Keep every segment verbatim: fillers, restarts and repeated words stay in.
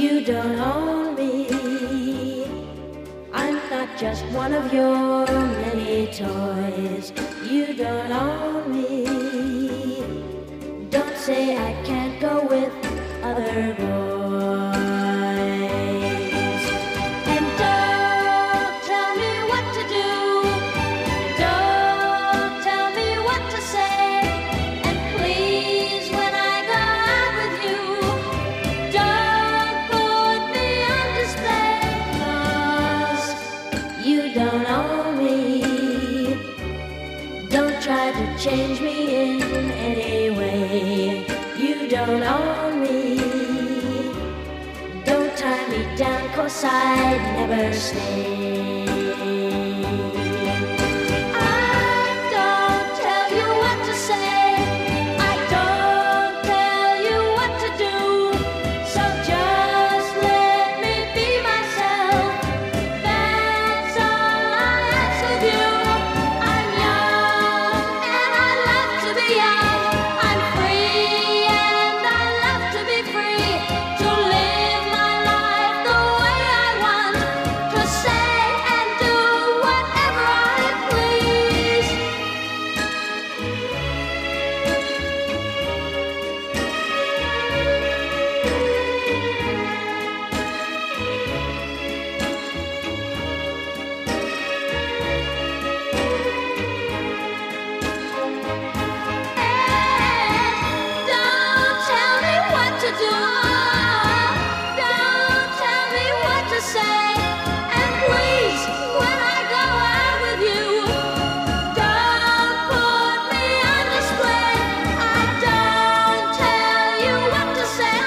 You don't own me. I'm not just one of your many toys. You don't own me. Don't say I can't go with other boys. And don't tell me what to do. Don't tell me what to say. And please, when I go out with you, don't put me on display. 'Cause you don't own me. Don't try to change me in any way. You don't own me. Don't tie me down, 'cause I'd never stay. I don't tell you what to say. I don't tell you what to do. So just let me be myself. That's all I ask of you. I'm young and I love to be young. I'm free and I love to be free. To live my life the way I want. To say and do whatever I please. Don't tell me what to do. Don't tell me what to say. And please, when I go out with you, don't put me on display. I don't tell you what to say.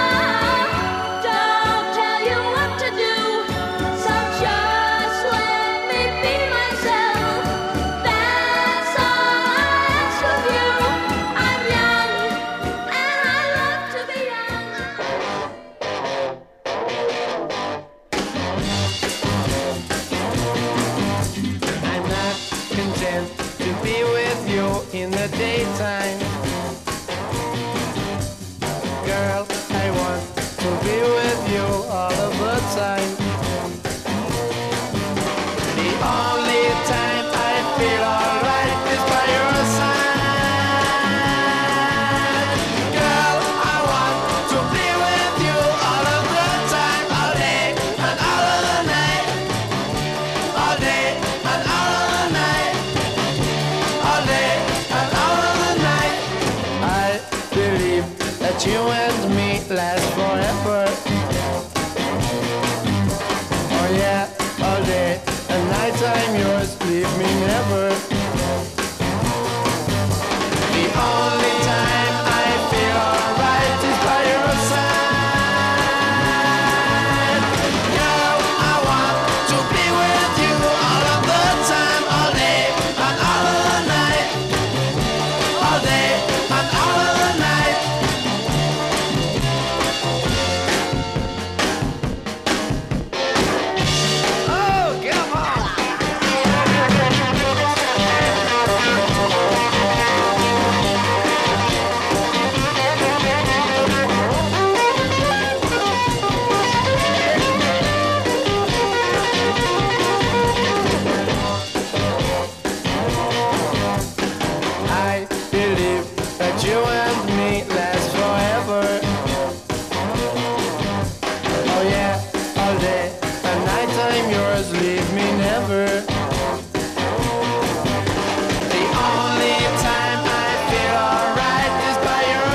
Don't tell you what to do. So just let me be myself. That's all I ask of you. I'm young and I love to be young. I'm not content to be with you in the daytime. Girl, I want to be with you all of the time. The only time I feel alright is by your side. Girl, I want to be with you all of the time, all day and all of the night. All day and all of the night. All day and all of the night. I believe that you and me last forever. Oh yeah, all day and night I'm yours, leave me never. The only time I feel alright is by your side. Girl, I want to be with you all of the time, all day and all of the night. All day and all of the night. Oh, get 'em all. I believe that you and me last forever. Oh yeah, all day and night I'm yours, leave me never. The only time I feel alright is by your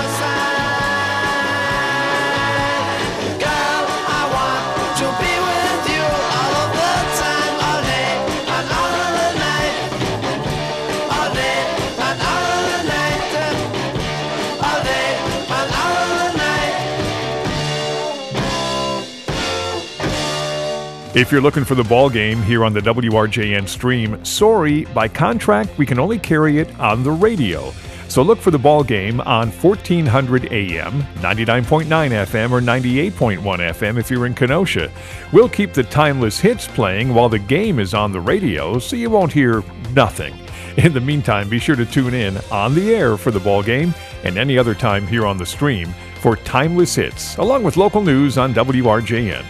side. Girl, I want to be with you all of the time, all day and all of the night. All day and all of the night. All day and all of the night. If you're looking for the ball game here on the W R J N stream, sorry, by contract, we can only carry it on the radio. So look for the ball game on fourteen hundred A M, ninety-nine point nine F M, or ninety-eight point one F M if you're in Kenosha. We'll keep the timeless hits playing while the game is on the radio, so you won't hear nothing. In the meantime, be sure to tune in on the air for the ball game and any other time here on the stream for Timeless Hits, along with local news on W R J N.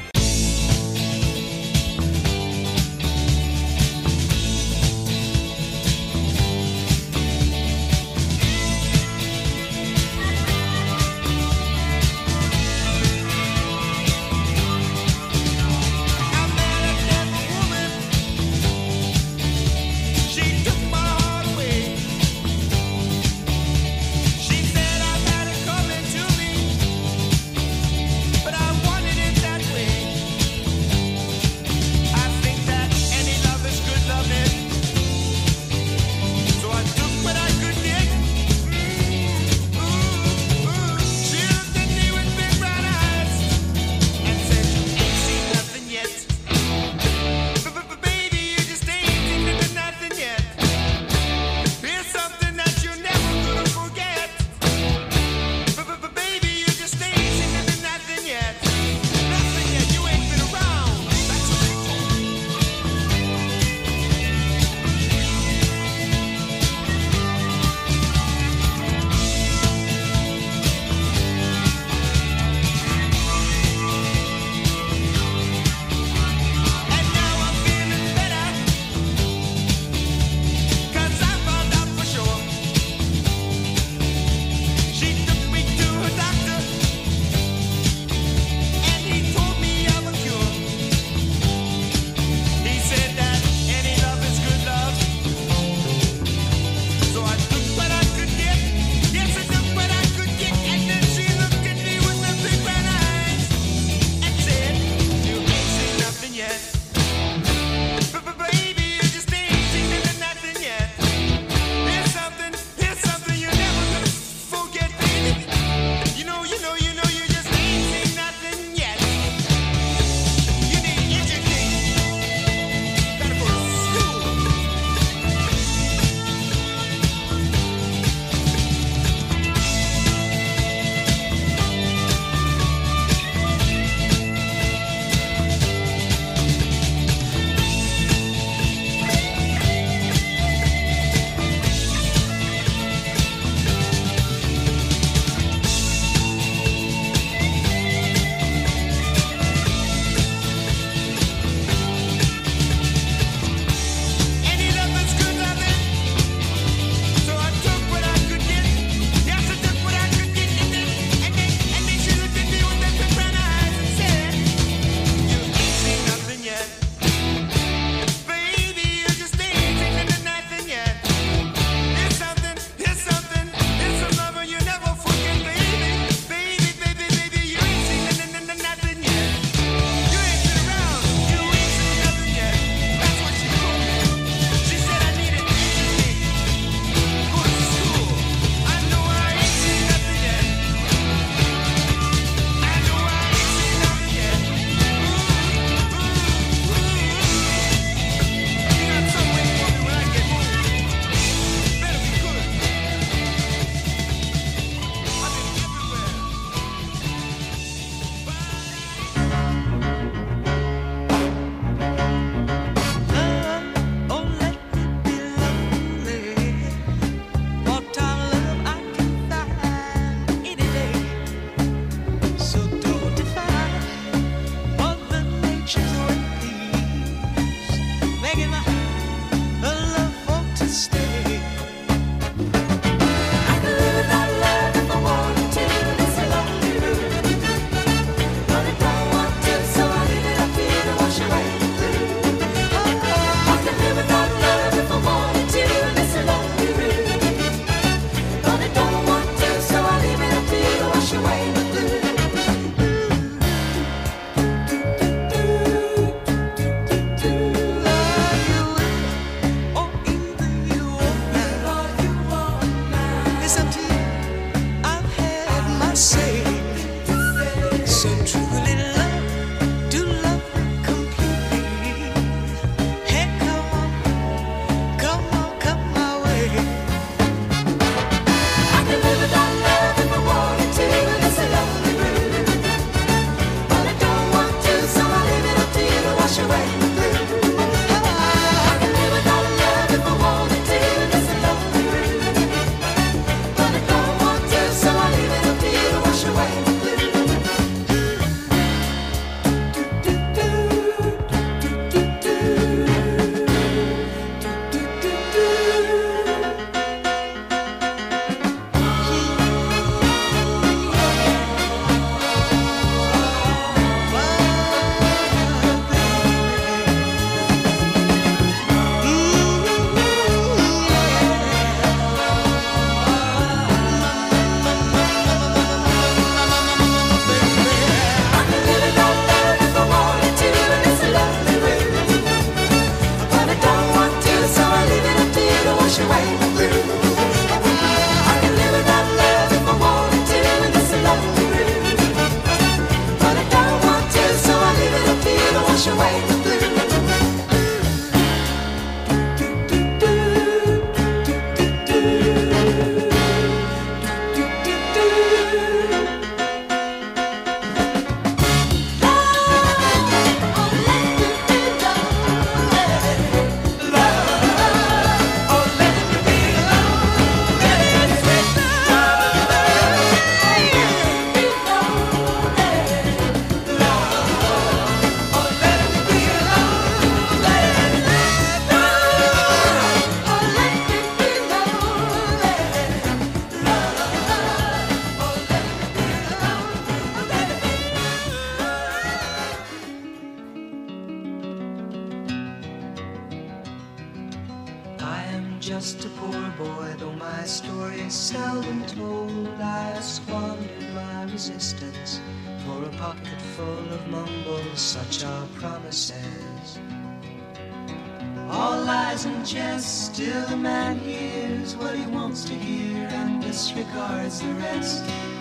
just a poor boy, though my story is seldom told. I squandered my resistance for a pocket full of mumbles, such are promises. All lies and jest, still a man hears what he wants to hear and disregards the rest.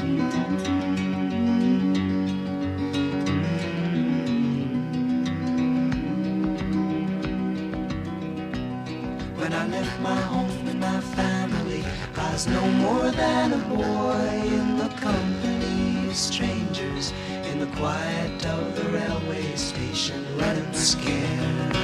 When I left my home and my family, I was no more than a boy in the company of strangers, in the quiet of the railway station, running scared.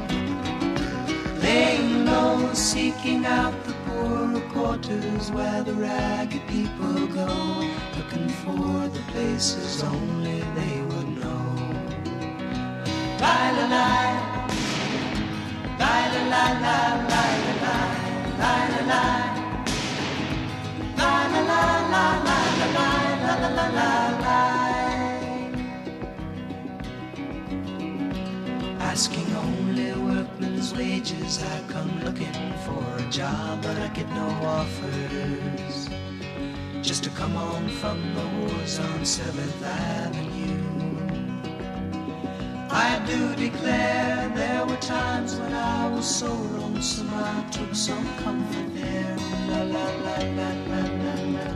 Laying low, seeking out the poorer quarters where the ragged people go, looking for the places only they would know. La la la. La la la la la la la la la la la la la la la la la la la. Asking only workmen's wages, I come looking for a job, but I get no offers. Just to come on from the wars on Seventh Avenue. I do declare there were times when I was so lonesome I took some comfort there. La la la la la la la.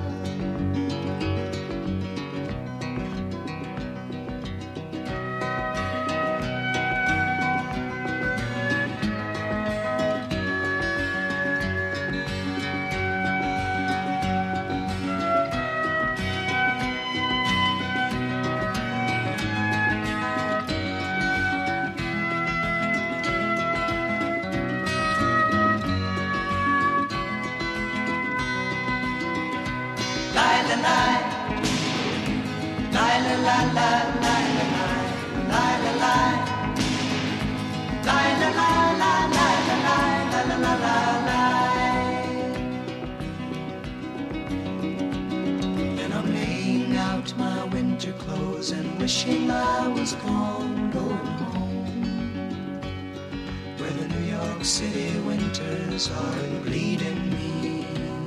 Wishing I was gone, going home, where the New York City winters are bleeding me,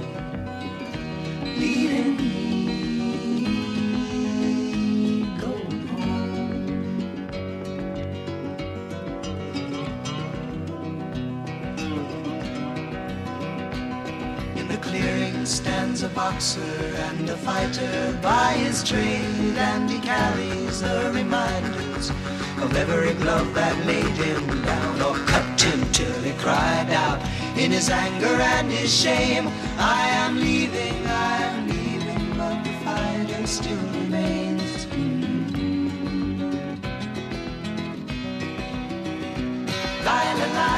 bleeding me, going home. In the clearing stands a boxer and a fighter by his trade, and he carries the reminders of every glove that laid him down or cut him till he cried out in his anger and his shame, I am leaving, I am leaving, but the fighter still remains. La la la,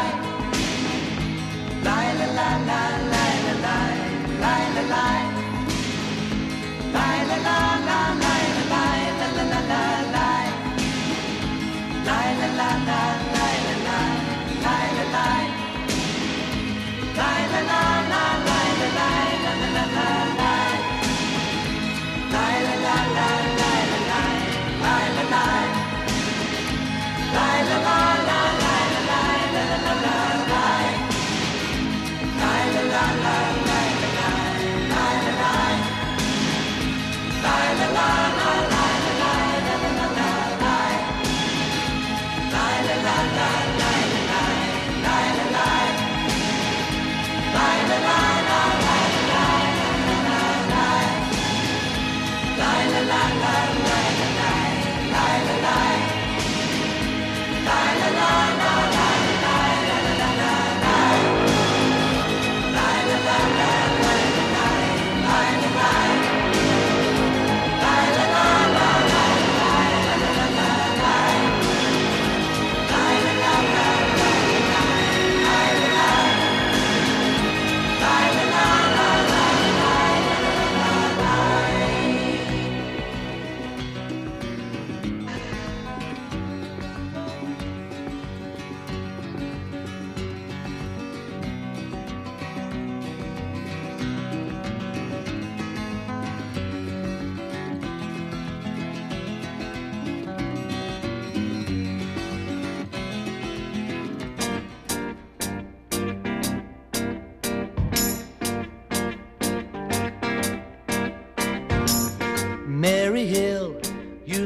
la la la la la la la la la la. La la la la la la la la la la la. La la la la la la la la la la. La la la la la la la la la la la. La la la la la.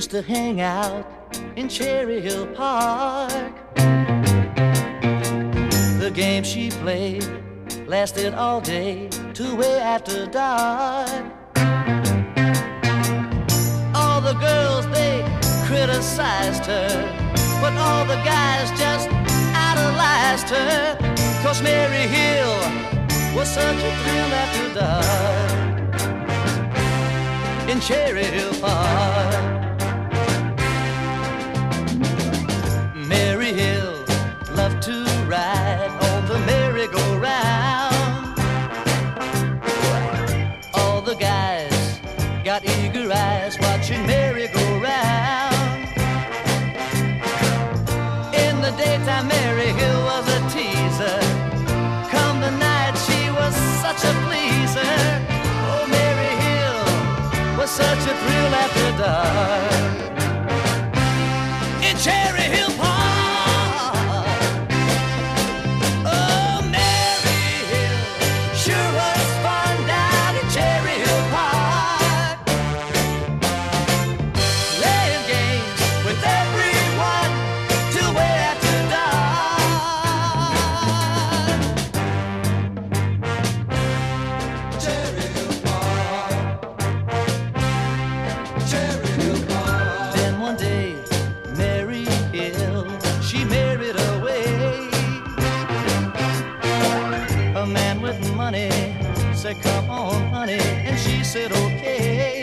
used to hang out in Cherry Hill Park. The game she played lasted all day till way after dark. All the girls, they criticized her, but all the guys just idolized her. 'Cause Mary Hill was such a thrill after dark in Cherry Hill Park. Mary Hill loved to ride on the merry-go-round. All the guys got eager eyes watching Mary go round. In the daytime, Mary Hill was a teaser. Come the night, she was such a pleaser. Oh, Mary Hill was such a thrill after dark in Cherry Hill Park. Oh, Mary Hill sure was fun down in Cherry Hill Park, playing games with everyone till way after dark. Cherry Hill Park, Cherry Hill Park. Then one day, Mary Hill, she married away. A man with money said, "Come on, honey," and she said, "Okay."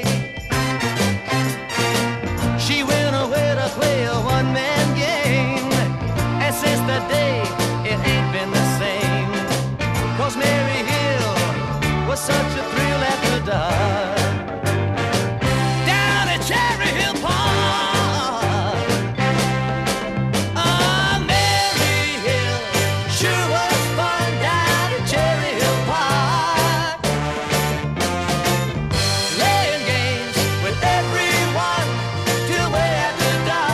She went away to play a one-man game, and since that day, it ain't been the same. 'Cause Mary Hill was such a thrill after dark down at Cherry Hill Park. Ah, Mary Hill sure was fun down at Cherry Hill Park, playing games with everyone till way after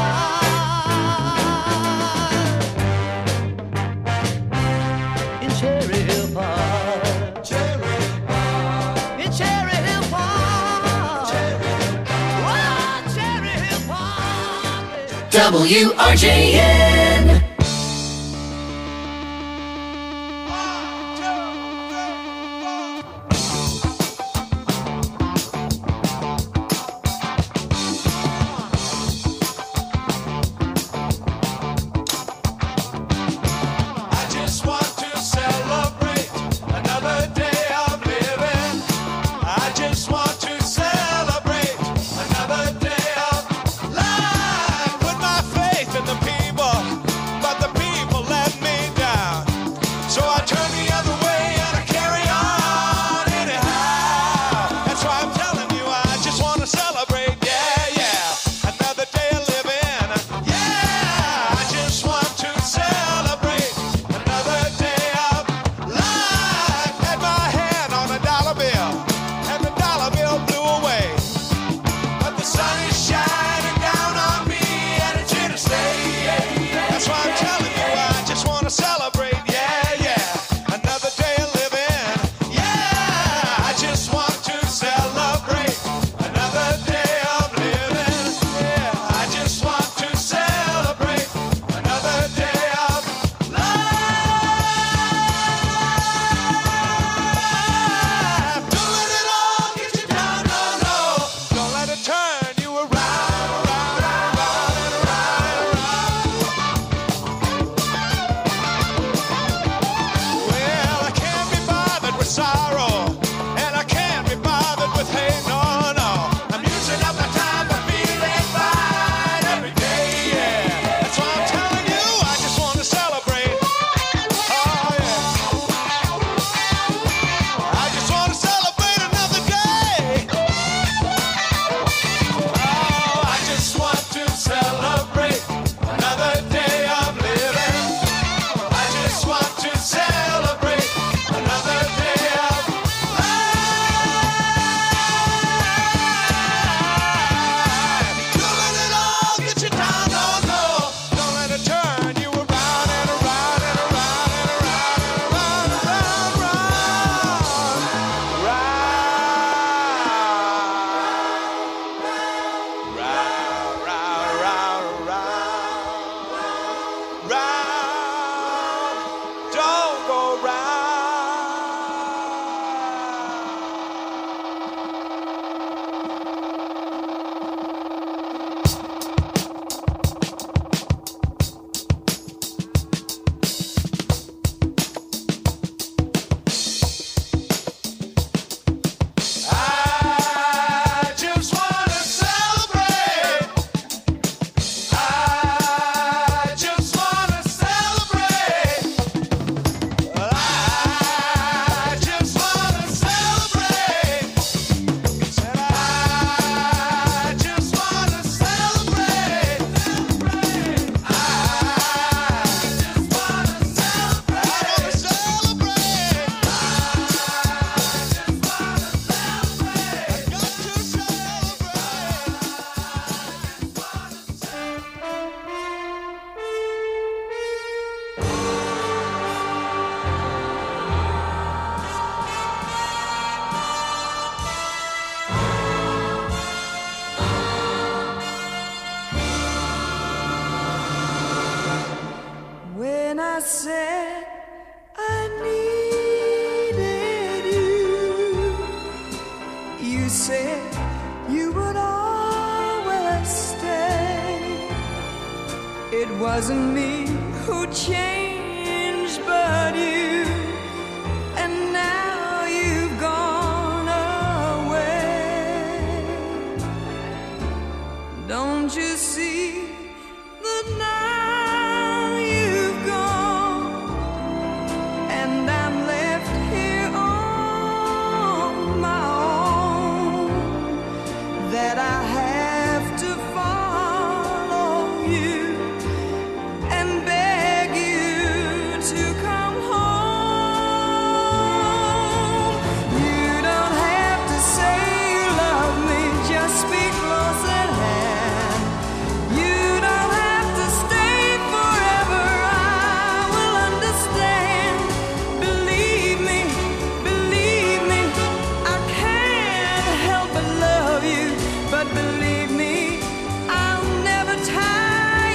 dark in Cherry Hill Park. Cherry Hill Park. In Cherry Hill Park. Cherry Hill Park. Oh, Cherry Hill Park. W R J N. I just want to celebrate another day of living. I just want to celebrate another day of life. Put my faith in the people, but said I needed you. You said you would always stay. It wasn't me who changed, but you. And now you've gone away. Don't you see that now you've gone, and I'm left here on my own, that I have to follow you and beg you to come home. You don't have to say you love me, just speak close at hand. You don't have to stay forever, I will understand. Believe me, believe me, I can't help but love you. But believe me, I'll never tie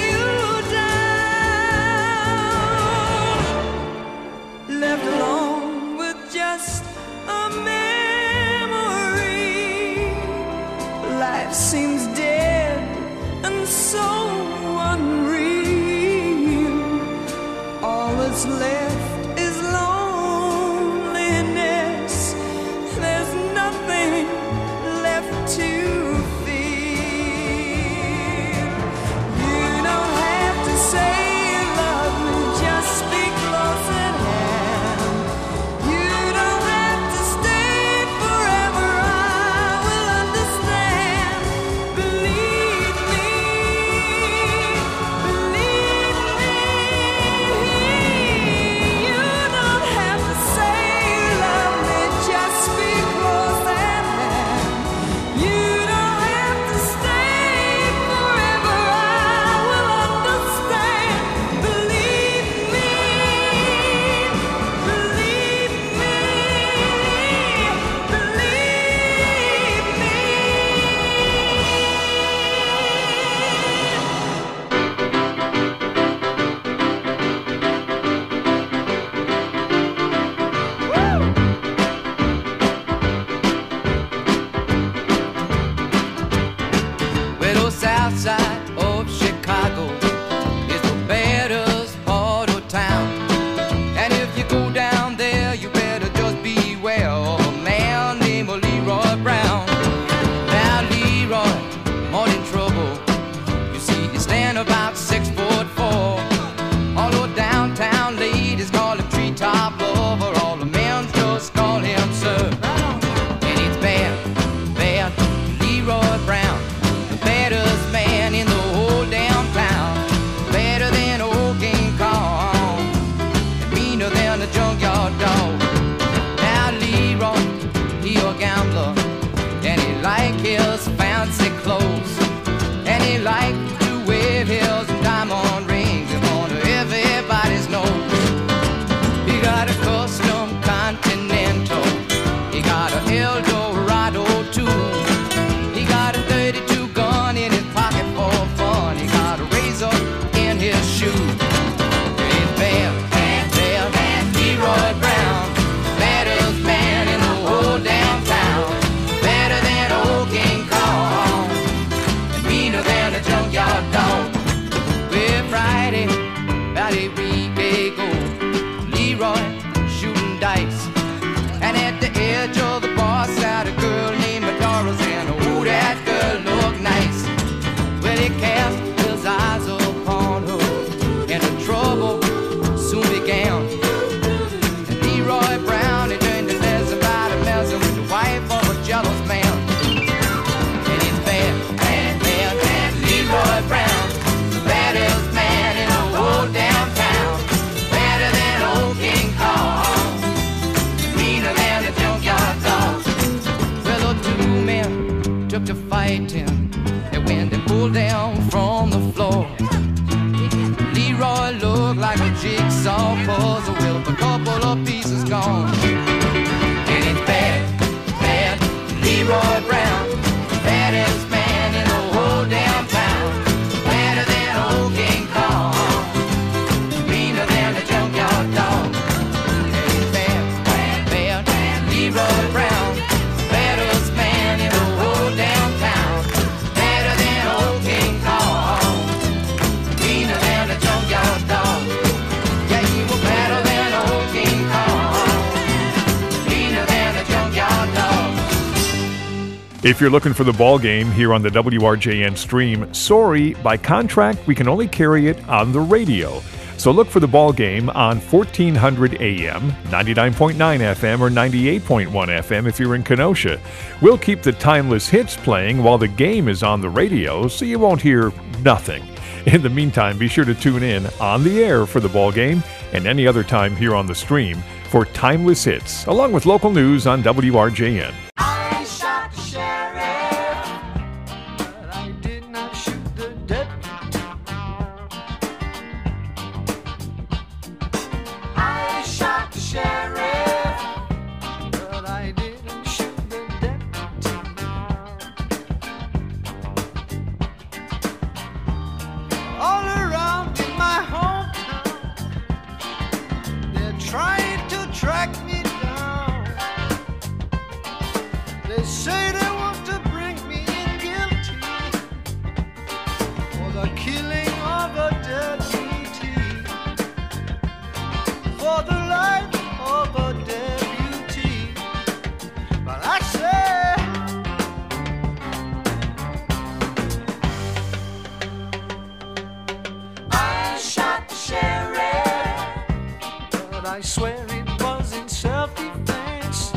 If you're looking for the ball game here on the W R J N stream, sorry, by contract, we can only carry it on the radio. So look for the ball game on fourteen hundred A M, ninety-nine point nine F M, or ninety-eight point one F M if you're in Kenosha. We'll keep the timeless hits playing while the game is on the radio, so you won't hear nothing. In the meantime, be sure to tune in on the air for the ball game and any other time here on the stream for timeless hits, along with local news on W R J N. I shot the sheriff, but I did not shoot the deputy. I shot the sheriff, but I didn't shoot the deputy. All around in my hometown, they're trying to track me down. They say they want to bring me in guilty for the killing of a deputy, for the life of a deputy. But I say, I shot the sheriff, but I swear it was in self-defense.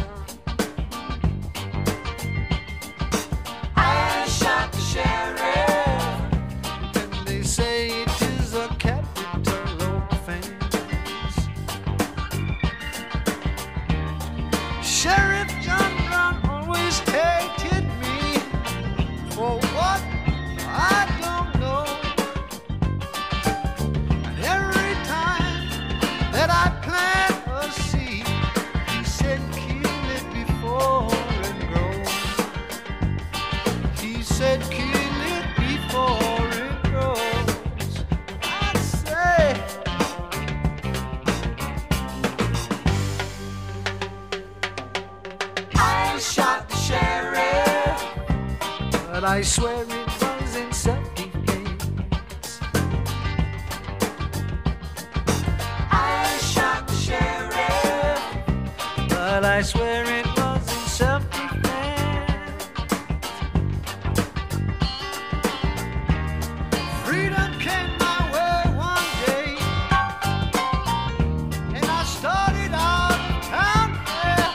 I shot the sheriff, and they say it is a capital offense. Sheriff John Brown always hated me for what I don't know. And every time that I plant a seed, he said kill it before it grows. He said kill it before it grows. I say, I shot the sheriff, but I swear it was in self-defense. I shot the sheriff, but I swear it was in self-defense. Freedom came my way one day, and I started out town there.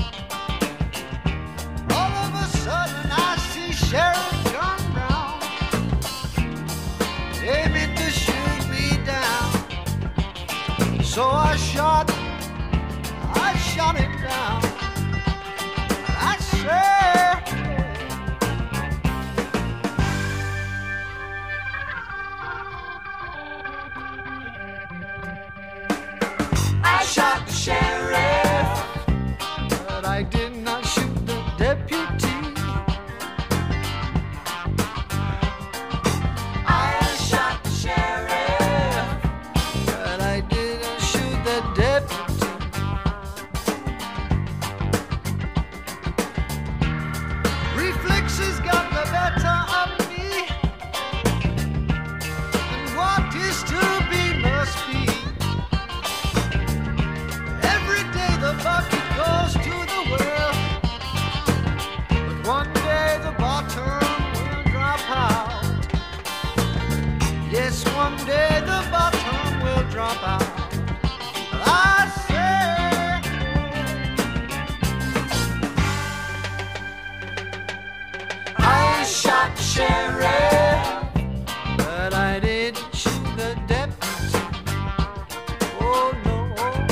All of a sudden I see Sheriff John Brown aiming to shoot me down. So I shot, I shot him down. I said, I shot the sheriff, but I did not shoot the deputy. I shot the sheriff, but I didn't shoot the deputy. Reflexes got the better of me, and what is to be must be. Every day the bucket goes to the well, but one day the bottom will drop out. Yes, one day the bottom will drop out. I say, I shot the sheriff, but I didn't shoot the deputy. Oh no,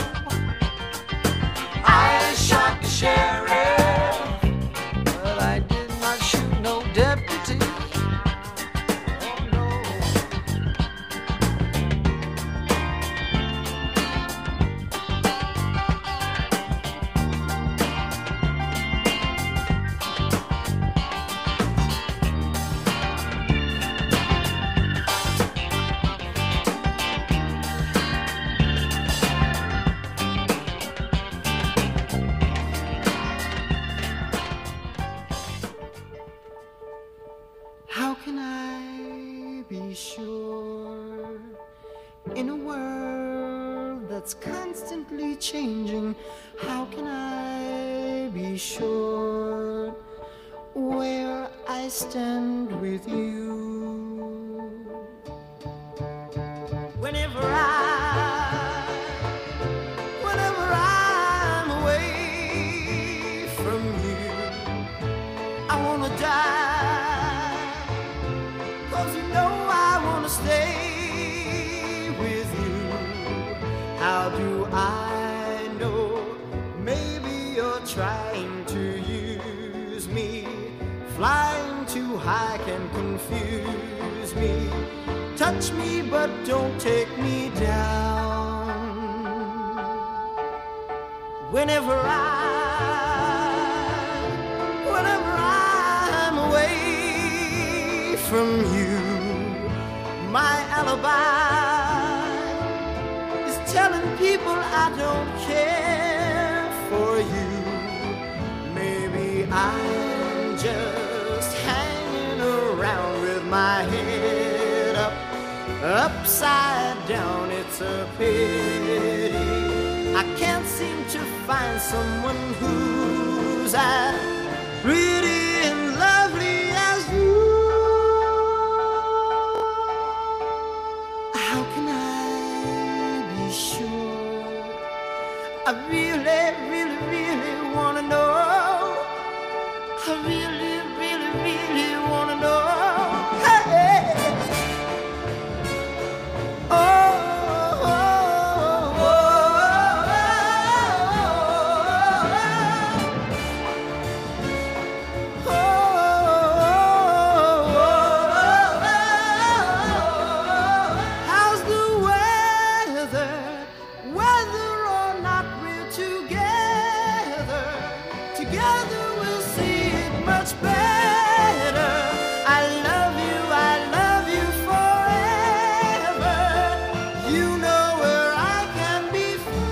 I shot the sheriff, but I did not shoot no deputy. Oh no. How can I be sure in a world that's constantly changing? How can I be sure where I stand with you. Whenever I, whenever I'm away from you, I wanna die, 'cause you know I wanna stay with you. How do I know? Maybe you're trying to use me. Flying too high can confuse me. Touch me, but don't take me down. Whenever I, whenever I'm away from you, my alibi is telling people I don't care for you. Maybe I'm just hanging around with my head up, upside down. It's a pity I can't seem to find someone who's as pretty and lovely as you. How can I be sure? I really, really, really wanna know. I really, really, really wanna know. Hey. Oh, oh, oh, oh, oh, oh. How's the weather? Whether or not we're together, together we'll see it much better. I love you, I love you forever. You know where I can be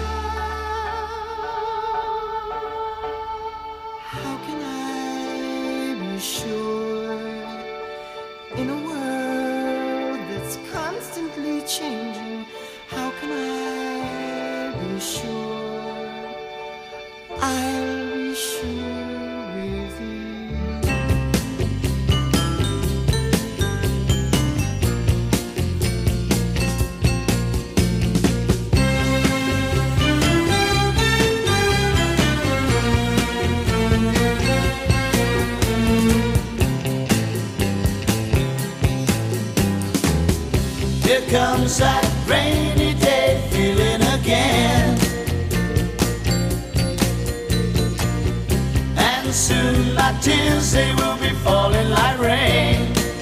found. How can I be sure in a world that's constantly changing? How can I be sure I'll be sure with you? Here comes that rainy day feeling again. And soon my tears, they will be falling like rain.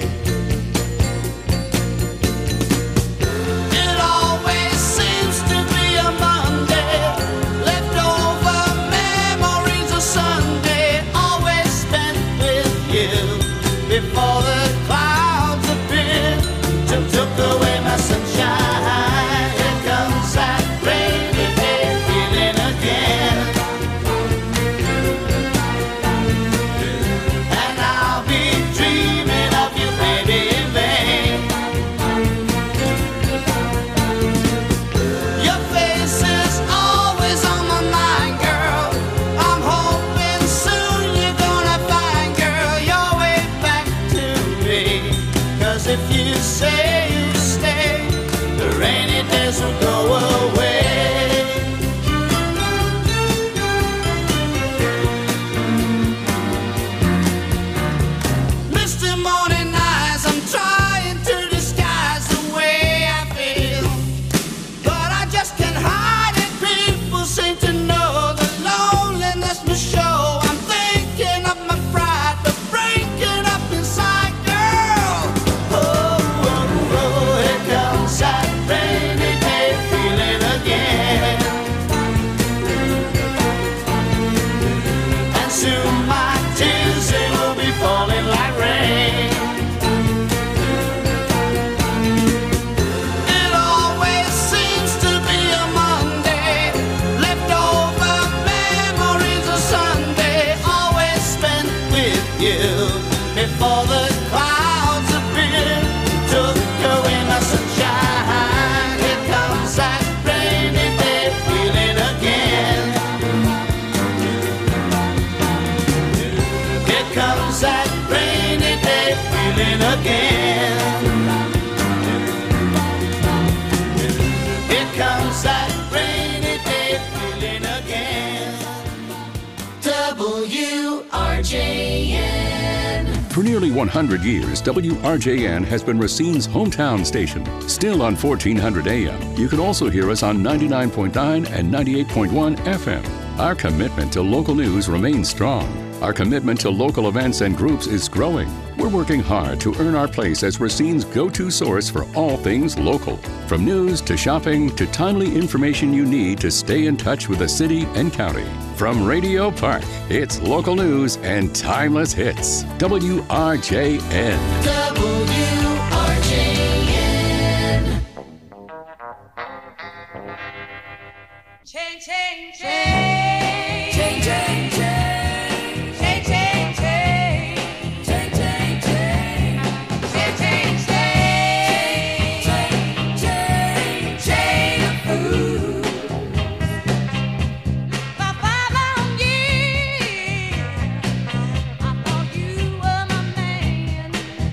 It always seems to be a Monday, leftover memories of Sunday, always spent with you before the clouds appeared, took, took away my sunshine. Here comes that rainy day feeling again. And I'll be dreaming For nearly one hundred years, W R J N has been Racine's hometown station. Still on fourteen hundred A M, you can also hear us on ninety-nine point nine and ninety-eight point one F M. Our commitment to local news remains strong. Our commitment to local events and groups is growing. We're working hard to earn our place as Racine's go-to source for all things local. From news to shopping to timely information you need to stay in touch with the city and county. From Radio Park, it's local news and timeless hits. W R J N. W R J N. Change, change, change. Change, change, change. Change, change, change. Change, change, change. Change, change, change. Change, change, change. Ooh. For five long years, I thought you were my man.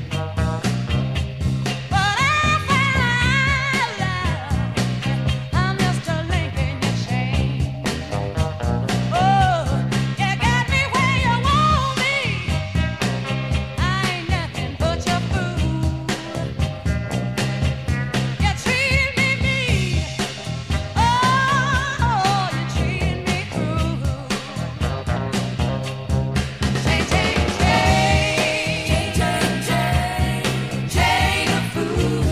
But I found out I'm just a link in your chain. Oh, you got me where you want me. I ain't nothing but your fool. You treat me mean. Oh, you treat me cruel. Change, change, change. Change, change, change a fool.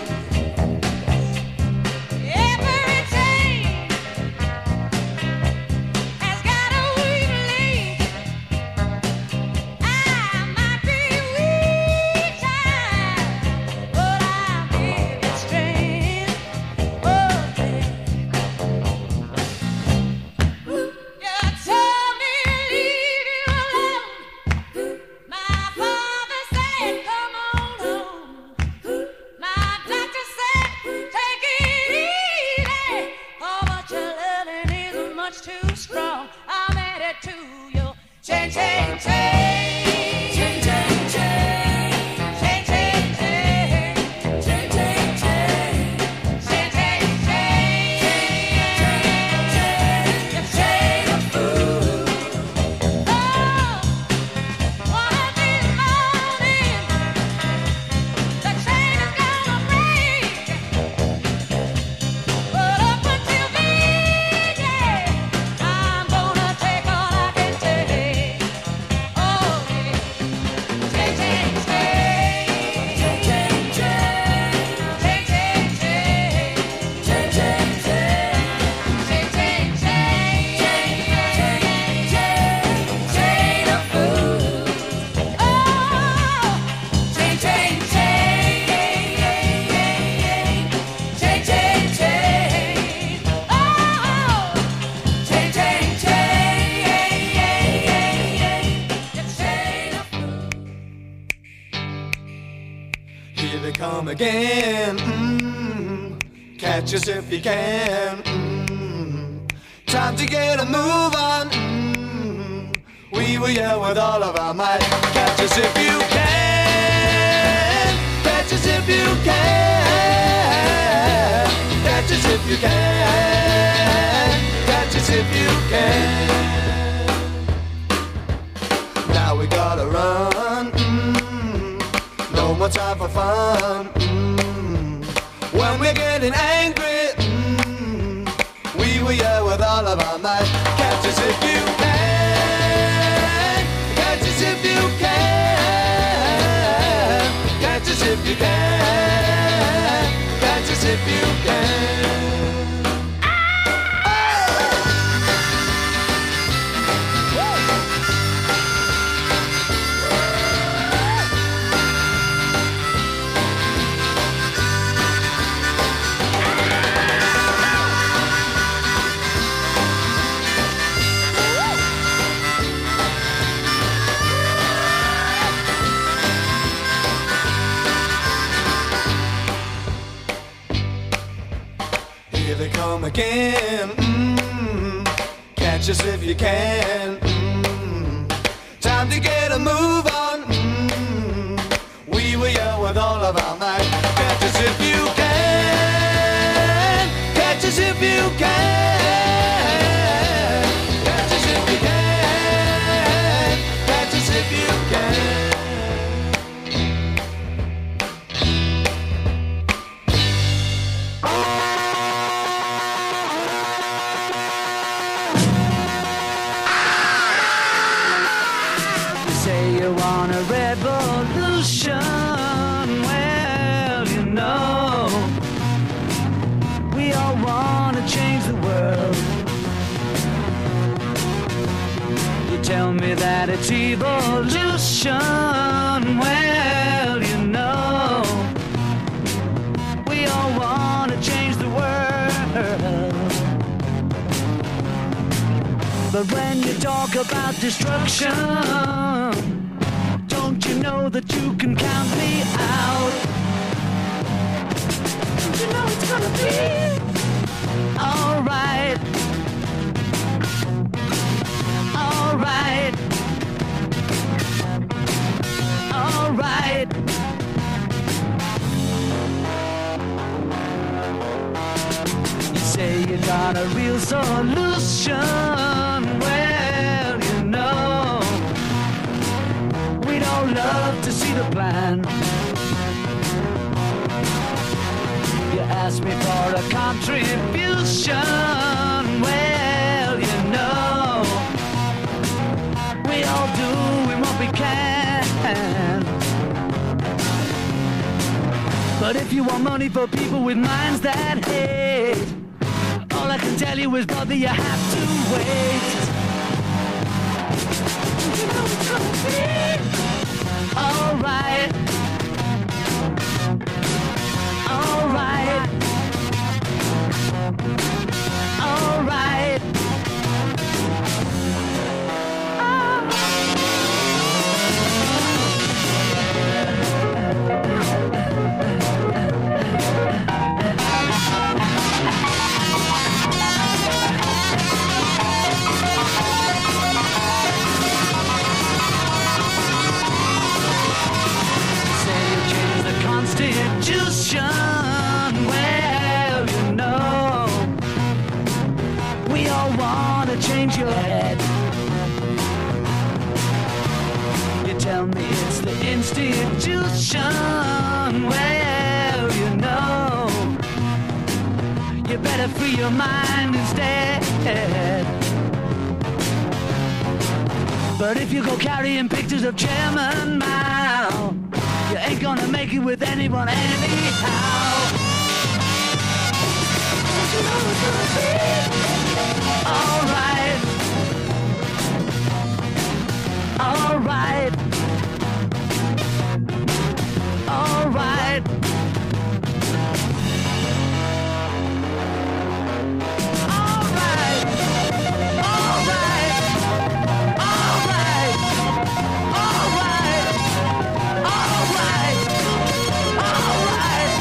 Every chain has got a weak link. I might be weak, child, but I give you strength. Oh, you told me to leave you alone. My father said, come on home. My doctor said, take it easy. Oh, but your loving is much too strong. I'm headed to you. Change, change, change. Change, change, change. Change, change, change. Change, change, change. Change, change, change. You change a fool. Oh, one of these mornings, the chain is gonna break. But up until then, yeah, I'm gonna take all I can take. Oh, yeah. Change, change, change. Change, change, change. Change, change, change. Change, change, change. Change, change, change. Change, change, change a fool. Oh, change, change, change. Change, change, change. Oh, change, change, change. You change a fool. Here they come again. Mm. Catch us if you can. Mm. Time to get a move on. Mm. We will yell with all of our might. Catch us if you can. Catch us if you can. Catch us if you can. Catch us if you can. Now we gotta run. Mm. No more time for fun. Mm. When we're getting angry, mm, we will yell with all of our might. Catch us if you can. Catch us if you can. Catch us if you can. Catch us if you can. Here they come again. Mm. Catch us if you can. Mm. Time to get a move on. Mm. We will yell with all of our might. Catch us if you can. Catch us if you can. Catch us if you can. Catch us if you can. me that it's evolution. Well, you know, we all want to change the world. But when you talk about destruction, don't you know that you can count me out? Don't you know it's gonna be alright? Alright. Alright. You say you got a real solution. Well, you know, we'd all love to see the plan. You ask me for a contribution. Well, you know, we all doing what we can. But if you want money for people with minds that hate, all I can tell you is, brother, you have to wait. You know it's gonna be alright. Alright. Alright. Constitution, well, you know, we all want to change your head. You tell me it's the institution, well, you know, you better free your mind instead. But if you go carrying pictures of Chairman Mao, you ain't gonna make it with anyone anyhow. You know it's gonna be alright. Alright. Alright. Alright. Alright. Alright. Alright. Alright. Alright.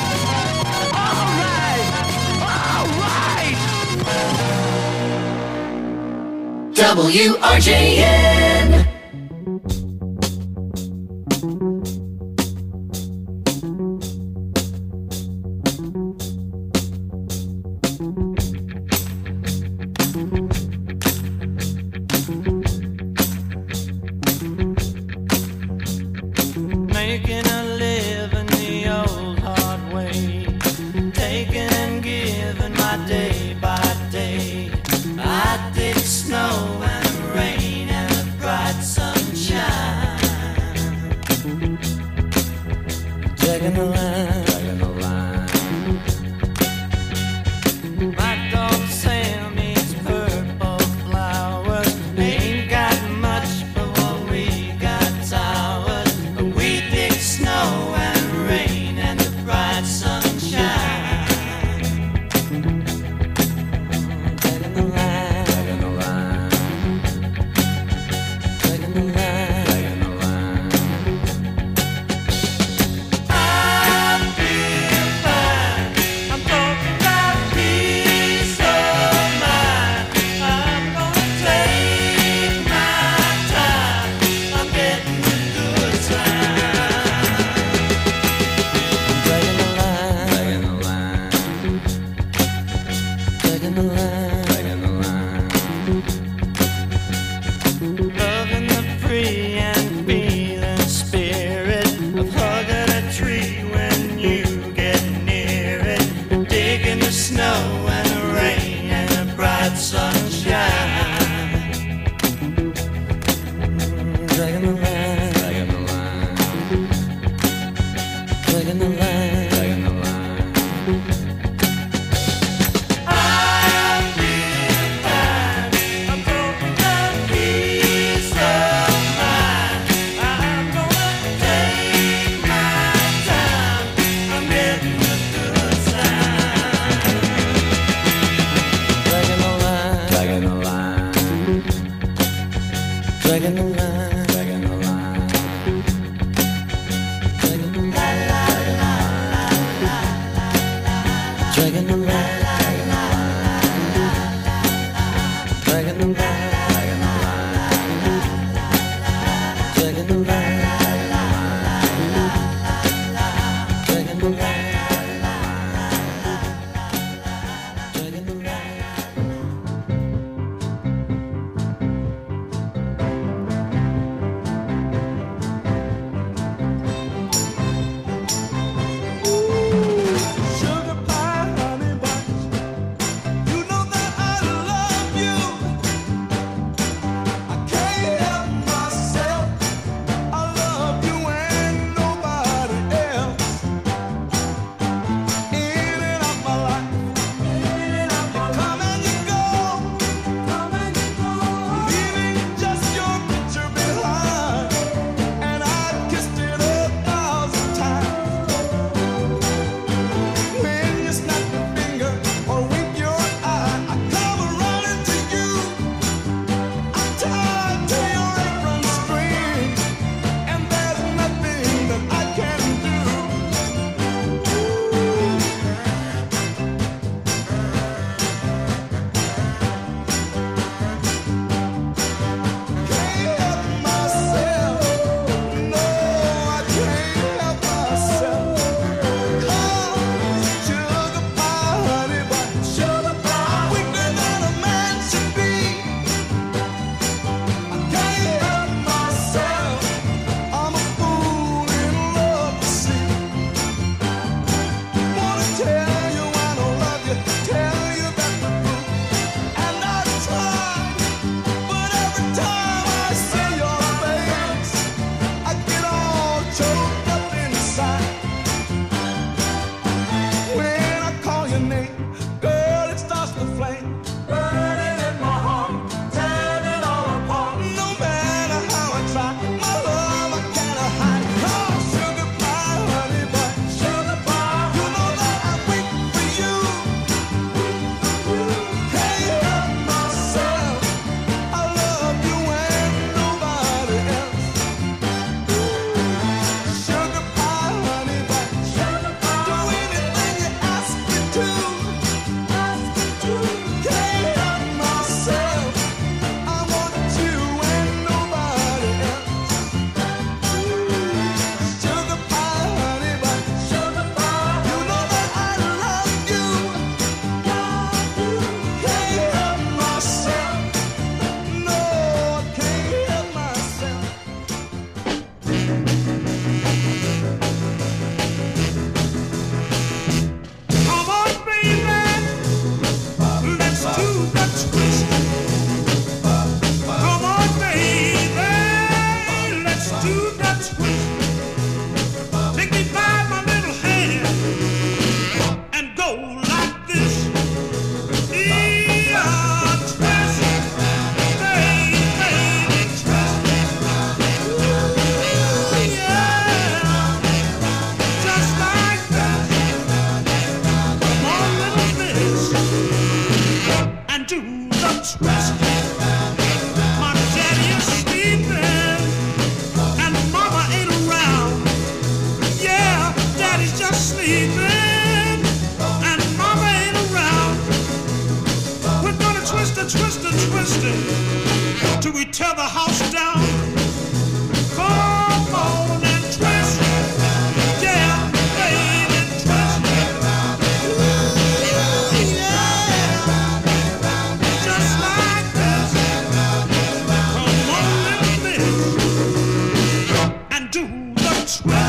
Alright. Alright. W R J N. Making a living the old hard way, taking and giving my day by day. I dig snow and rain and the bright sunshine. Taking the line, taking the line. My dog Sam eats purple flowers. Ain't got much, but what we got's ours. But we dig snow and rain and the bright sunshine. dragging along, dragging along, dragging along, dragging along, dragging along. Sugar pie, honey bunch, you know that I love you. I can't help myself. I love you and nobody else. In and out my life, you come and you go, leaving just your picture behind. And I've kissed it a thousand times. When you snap your finger or wink your eye, I come running to you. I'm tied to your apron string, and there's nothing that I can do. Can't help myself. No, I can't help myself. Sugar pie, honey bunch, sugar pie, weaker than a man should be. I can't help myself. I'm a fool in love, you see. Wanna tell you I don't love you, tell you that we're through. And I try, but every time I see your face, I get all choked up inside. When I call your name, girl, it starts to flame, burning in my heart, tearing it all apart. No matter how I try, my love I cannot hide. Oh, sugar pie, honey bunch, sugar pie, you know that I wait for you. Can't help myself. I love you and nobody else. Sugar pie, honey bunch, sugar pie, do anything you ask me to. Can't help myself. I want you and nobody else. Sugar pie, honey bunch, sugar pie, you know that I love you. Can't help myself. No, I can't help myself. Come on, baby, let's do the twist. Come on, baby, let's do the twist. Take me by my little hand and go like this. Yeah, twist, baby, twist. Yeah, just like that. Come on, little miss, and do the twist. My daddy is sleeping, and mama ain't around. Yeah, daddy's just sleeping, and mama ain't around. We're gonna twist it, twist it, twist it, till we tear the house down. Come on and twist, yeah, baby, twist. Yeah, just like this. Come on, little miss, and do the twist. Yeah.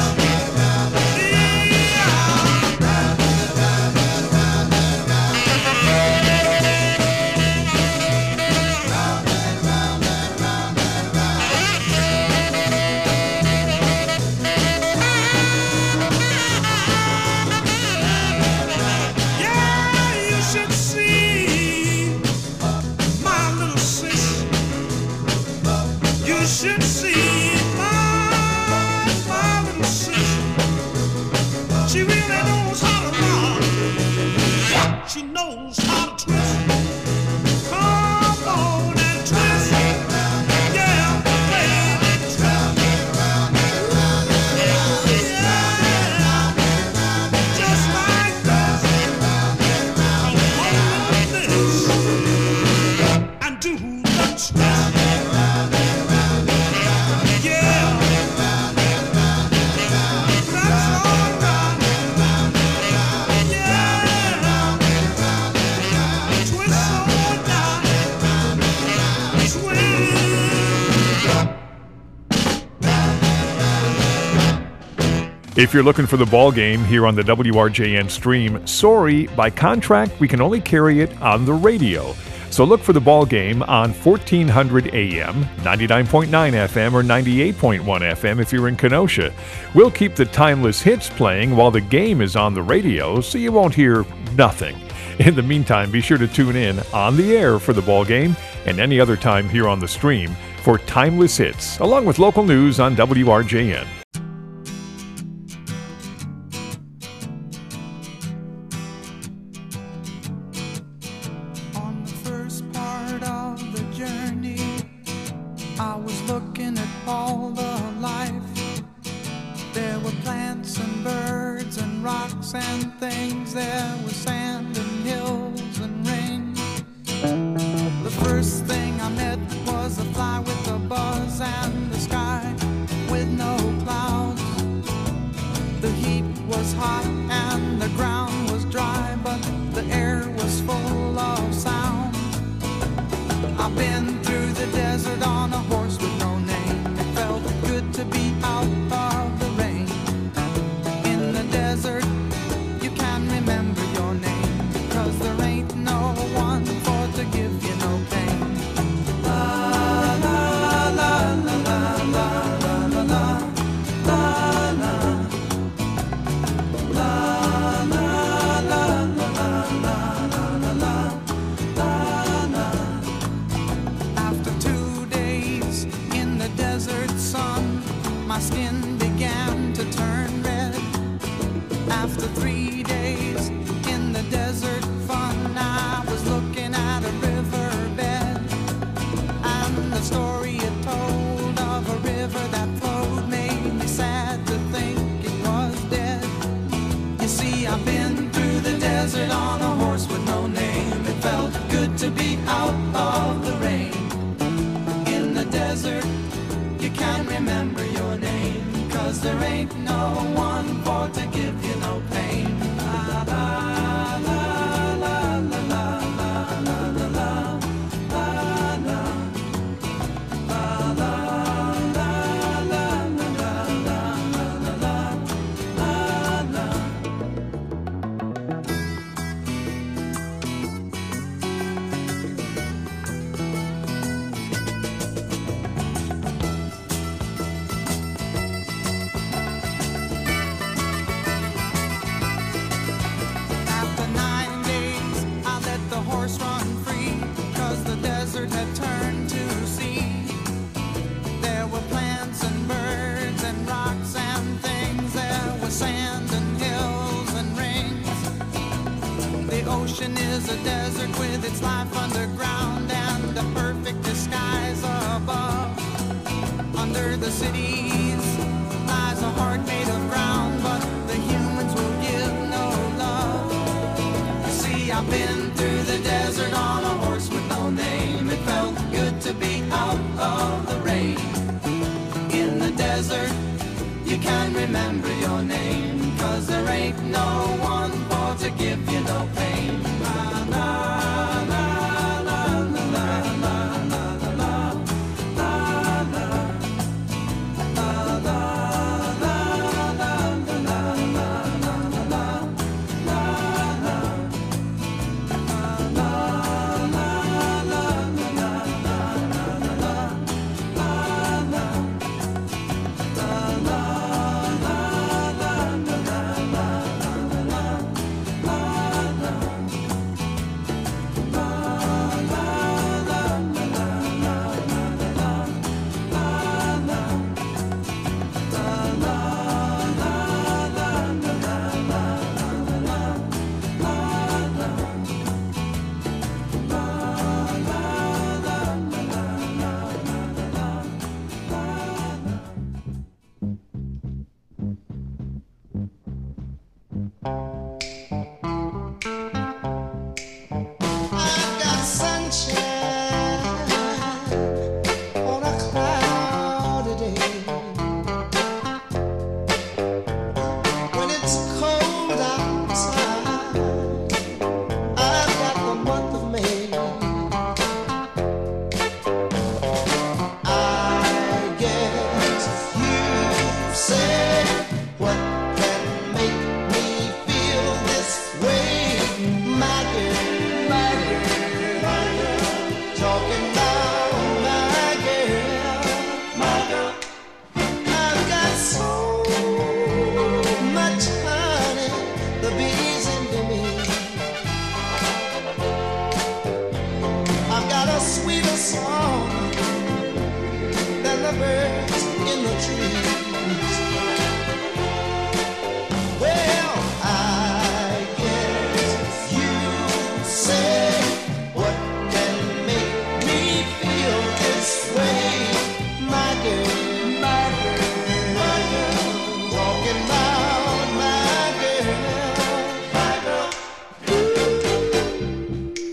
If you're looking for the ball game here on the W R J N stream, sorry, by contract, we can only carry it on the radio. So look for the ball game on fourteen hundred A M, ninety-nine point nine F M, or ninety-eight point one F M if you're in Kenosha. We'll keep the timeless hits playing while the game is on the radio, so you won't hear nothing. In the meantime, be sure to tune in on the air for the ball game and any other time here on the stream for timeless hits, along with local news on W R J N. On the first part of the journey, I was looking at all the life. There were plants and birds and rocks and things. There was sand and hills and rain. The first thing I met was a fly with a buzz and the sky with no clouds. The heat was hot and the ground was dry, but the air was full of sound. I've been through the desert on a horse with no name. It felt good to be out of the rain. In the desert, you can remember your name, because there ain't no one for to give you no pain. La la la la la la la la la la la. La la la la la la la la la. After two days in the desert sun, my skin began to turn red. After three days in the desert fun, I was looking at a riverbed, and the story it told of a river that flowed made me sad to think it was dead. You see, I've been through the desert on a horse with no name. It felt good to be out of the rain. In the desert, you can't remember your name, 'cause there ain't no one for to give you no pain. La la la la la la la la la la la la. La la la la la la la la la la. After nine days, I let the horse run free, 'cause the desert had turned to sea. There were plants and birds and rocks and things. There was sand and hills and rings. The ocean is a desert with its life underground and a perfect disguise above. Under the cities lies a heart made of ground, but the humans will give no love. You see, I've been through the desert on a horse with no name. It felt good to be out of the rain. In the desert, you can remember your name, 'cause there ain't no one for to give you no pain. La la la la la la la la la la la la. La la la la la la la la la la la. La la la la la la la la la la. La la la la la la la la la.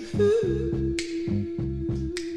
Ooh.